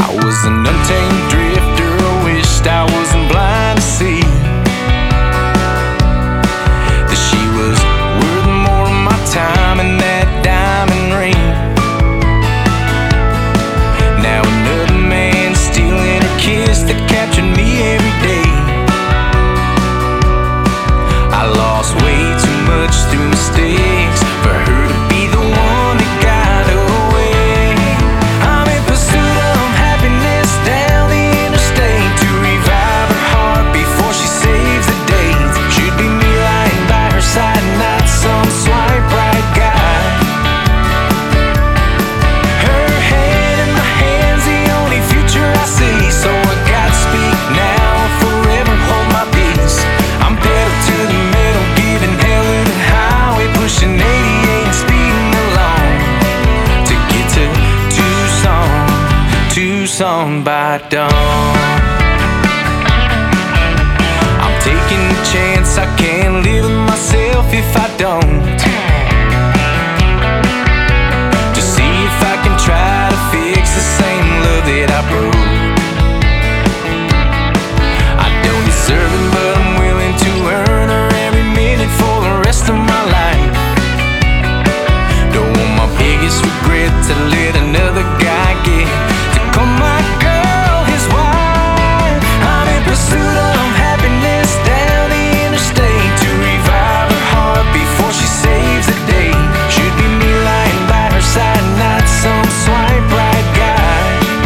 I was an untamed drifter, I wished I wasn't blind to see that she was worth more of my time and that diamond ring. Now another man stealing her kiss that captured me every day. I lost way too much through mistakes for her to be the one that got away. I'm in pursuit of happiness down the interstate to revive her heart before she saves the days. Should be me lying by her side, not some swipe right guy. Her hand in my hand's the only future I see, so I gotta speak now or forever hold my peace. I'm pedal to the metal, giving hell to the highway, pushing 88 and speeding along to get to Tucson by dawn. I'm taking a chance, I can't live with myself if I don't. To see if I can try to fix the same love that I broke. I don't deserve it, but I'm willing to earn her every minute for the rest of my life. Don't want my biggest regret to let another guy get to call my girl his wife. I'm in pursuit of happiness down the interstate to revive her heart before she saves the day. Should be me lying by her side, not some swipe right guy.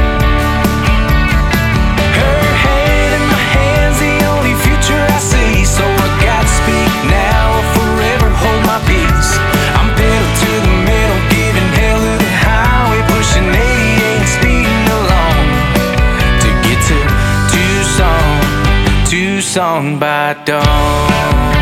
Her hand in my hand's the only future I see, so I gotta speak now or forever hold my peace. I'm pedal to the metal, giving hell to the highway, pushing 88 and speeding along to get to Tucson by dawn.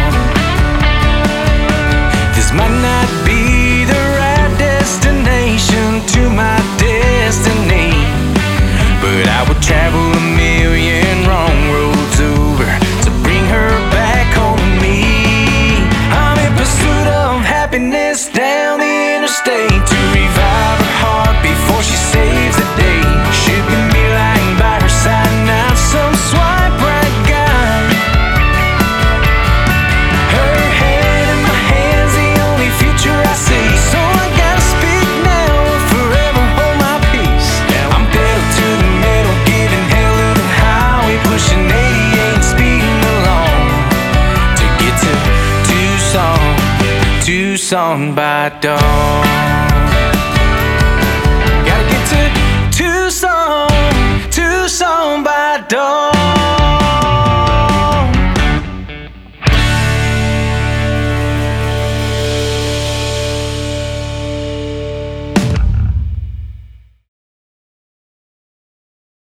This might not be the right destination to my destiny, but I would travel a million wrong roads over to bring her back home to me. I'm in pursuit of happiness down the interstate to revive her heart before she saves the day. Should be me lying by her side, not some swipe right guy. Her hand in my hand's the only future I see, so I gotta speak now or forever hold my peace. I'm pedal to the metal, giving hell to the highway, pushing 88 and speeding along to get to Tucson by dawn. Gotta get to Tucson by dawn.